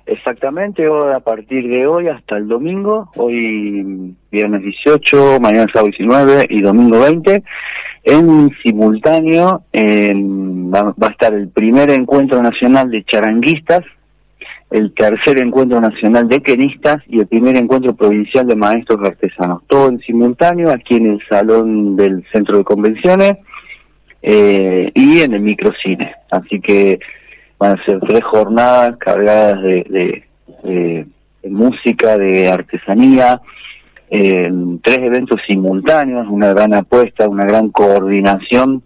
Exactamente, a partir de hoy hasta el domingo, hoy viernes 18, mañana sábado 19 y domingo 20, en simultáneo va a estar el primer encuentro nacional de charanguistas, el tercer encuentro nacional de quenistas y el primer encuentro provincial de maestros artesanos, todo en simultáneo aquí en el salón del Centro de Convenciones y en el microcine, así que van a ser 3 jornadas cargadas de música, de artesanía, 3 eventos simultáneos, una gran apuesta, una gran coordinación,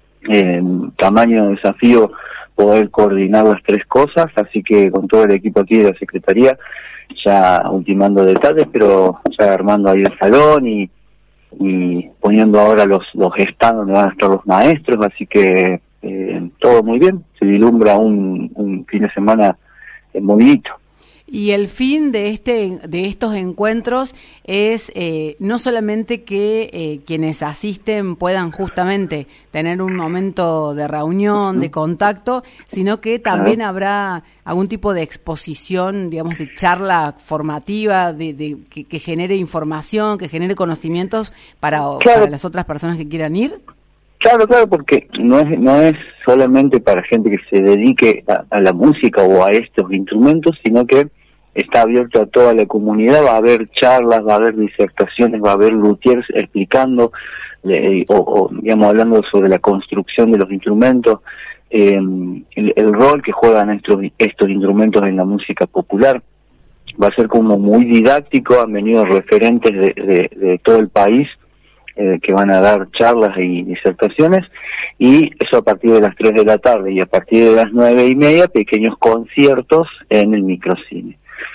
tamaño de desafío poder coordinar las 3 cosas, así que con todo el equipo aquí de la Secretaría, ya ultimando detalles, pero ya armando ahí el salón y poniendo ahora los stands donde van a estar los maestros, así que todo muy bien, se vislumbra un fin de semana movidito. Y el fin de estos encuentros es no solamente que quienes asisten puedan justamente tener un momento de reunión, de contacto, sino que también habrá algún tipo de exposición, digamos, de charla formativa, que genere información, que genere conocimientos para las otras personas que quieran ir. Claro, porque no es solamente para gente que se dedique a la música o a estos instrumentos, sino que está abierto a toda la comunidad, va a haber charlas, va a haber disertaciones, va a haber luthiers explicando, o digamos, hablando sobre la construcción de los instrumentos, el rol que juegan estos instrumentos en la música popular. Va a ser como muy didáctico, han venido referentes de todo el país, que van a dar charlas y disertaciones, y eso a partir de las 3 de la tarde, y a partir de las 9:30 pequeños conciertos en el microcine.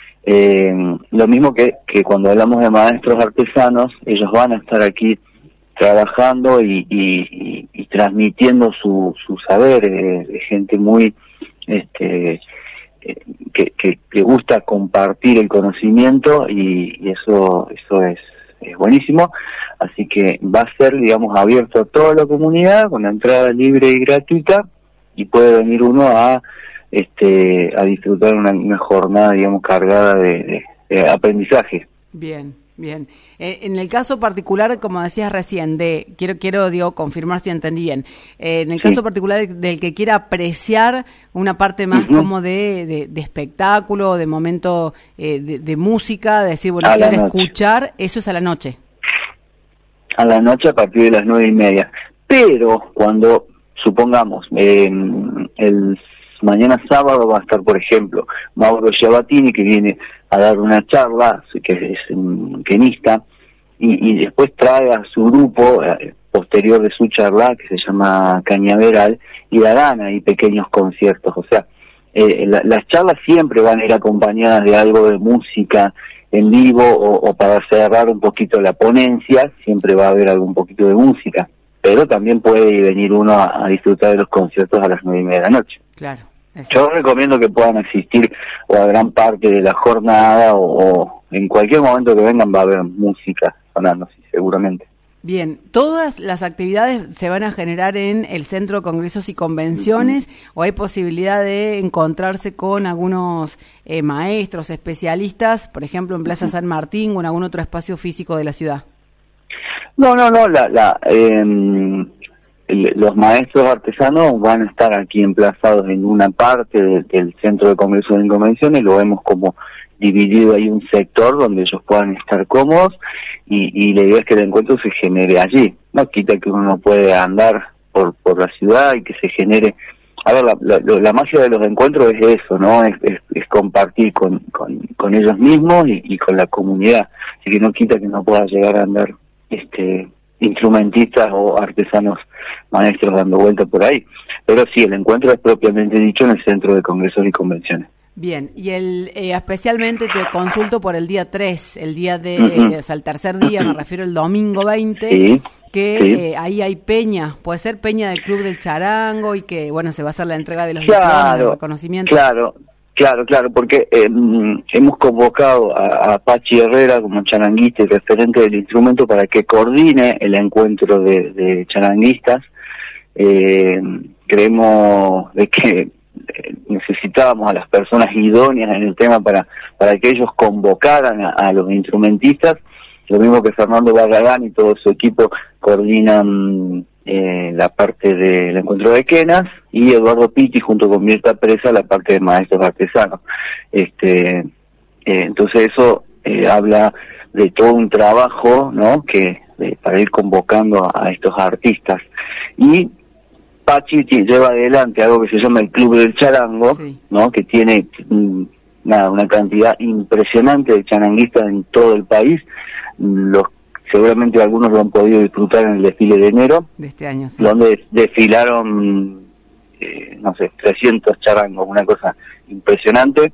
Lo mismo que cuando hablamos de maestros artesanos, ellos van a estar aquí trabajando y transmitiendo su saber, de gente muy que gusta compartir el conocimiento, y eso es buenísimo. Así que va a ser, digamos, abierto a toda la comunidad, con la entrada libre y gratuita, y puede venir uno a disfrutar una jornada, digamos, cargada de aprendizaje. Bien. En el caso particular, como decías recién, quiero confirmar si entendí bien. En el caso particular del que quiera apreciar una parte más como de espectáculo, de momento de música, de decir, bueno, quiero escuchar, eso es a la noche. A la noche a partir de las 9:30. Pero cuando, supongamos, el mañana sábado va a estar, por ejemplo, Mauro Giabatini, que viene a dar una charla, que es un quenista, y después trae a su grupo, posterior de su charla, que se llama Cañaveral, y darán ahí pequeños conciertos. O sea, las charlas siempre van a ir acompañadas de algo de música en vivo, o para cerrar un poquito la ponencia, siempre va a haber algún poquito de música, pero también puede venir uno a disfrutar de los conciertos a las 9:30 de la noche. Claro. Yo recomiendo que puedan asistir o a gran parte de la jornada, o en cualquier momento que vengan va a haber música sonando, sí, seguramente. Bien, ¿todas las actividades se van a generar en el Centro de Congresos y Convenciones, o hay posibilidad de encontrarse con algunos maestros, especialistas, por ejemplo en Plaza San Martín o en algún otro espacio físico de la ciudad? No, los maestros artesanos van a estar aquí emplazados en una parte del Centro de Congresos y Convenciones, lo vemos como dividido ahí un sector donde ellos puedan estar cómodos, y la idea es que el encuentro se genere allí. No quita que uno no puede andar por la ciudad y que se genere. A ver, la magia de los encuentros es eso, ¿no? Es compartir con ellos mismos y con la comunidad. Así que no quita que no pueda llegar a andar instrumentistas o artesanos maestros dando vueltas por ahí. Pero sí, el encuentro es propiamente dicho en el Centro de Congresos y Convenciones. Bien, y especialmente te consulto por el día 3, el día o sea, el tercer día, me refiero el domingo 20, ahí hay peña, puede ser peña del Club del Charango, y que, bueno, se va a hacer la entrega de los diplomas, los reconocimientos. Claro, porque hemos convocado a Pachi Herrera como charanguista y referente del instrumento para que coordine el encuentro de charanguistas. Creemos de que necesitábamos a las personas idóneas en el tema para que ellos convocaran a los instrumentistas. Lo mismo que Fernando Barragán y todo su equipo coordinan la parte del encuentro de quenas, y Eduardo Pitti junto con Mirta Presa la parte de maestros artesanos. Entonces eso habla de todo un trabajo, ¿no?, para ir convocando a estos artistas. Y Pachi lleva adelante algo que se llama el Club del Charango, sí, ¿no?, que tiene una cantidad impresionante de charanguistas en todo el país. Seguramente algunos lo han podido disfrutar en el desfile de enero de este año, sí, donde desfilaron 300 charangos, una cosa impresionante.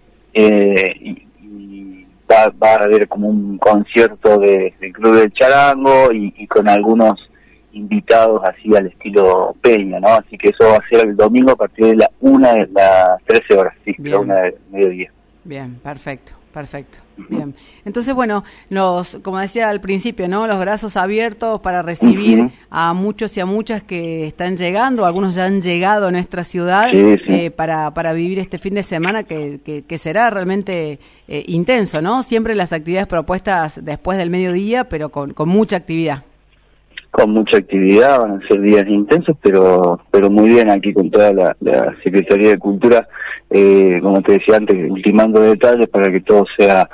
Y va a haber como un concierto del Club del Charango y con algunos invitados así al estilo Peña, ¿no? Así que eso va a ser el domingo a partir de las 13 horas, sí, la 1 del mediodía. Bien, perfecto. Bien. Entonces, bueno, como decía al principio, ¿no?, los brazos abiertos para recibir a muchos y a muchas que están llegando, algunos ya han llegado a nuestra ciudad, sí. Para vivir este fin de semana que será realmente intenso, ¿no? Siempre las actividades propuestas después del mediodía, pero con mucha actividad. Con mucha actividad, van a ser días intensos, pero muy bien aquí con toda la Secretaría de Cultura, como te decía antes, ultimando detalles para que todo sea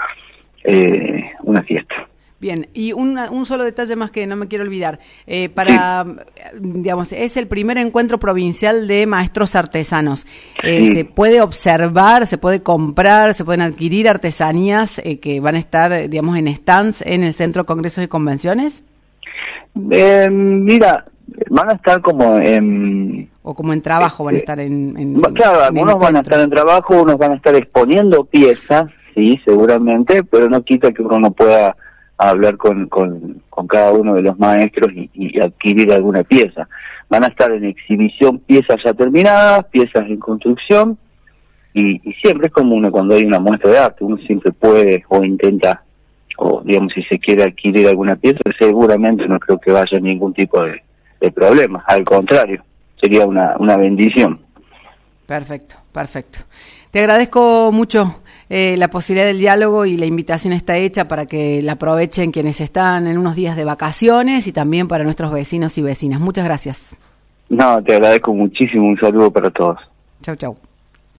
una fiesta. Bien, y un solo detalle más que no me quiero olvidar. Digamos, es el primer encuentro provincial de maestros artesanos. Sí. ¿Se puede observar, se puede comprar, se pueden adquirir artesanías que van a estar, digamos, en stands en el Centro de Congresos y Convenciones? Mira, van a estar como en... O como en trabajo, van a estar Claro, algunos van a estar en trabajo, unos van a estar exponiendo piezas, sí, seguramente, pero no quita que uno no pueda hablar con cada uno de los maestros y adquirir alguna pieza. Van a estar en exhibición piezas ya terminadas, piezas en construcción, y siempre es como cuando hay una muestra de arte, uno siempre puede o intenta, o digamos, si se quiere adquirir alguna pieza, seguramente no creo que vaya ningún tipo de problema, al contrario, sería una bendición. Perfecto. Te agradezco mucho la posibilidad del diálogo, y la invitación está hecha para que la aprovechen quienes están en unos días de vacaciones y también para nuestros vecinos y vecinas. Muchas gracias. No, te agradezco muchísimo, un saludo para todos. Chau.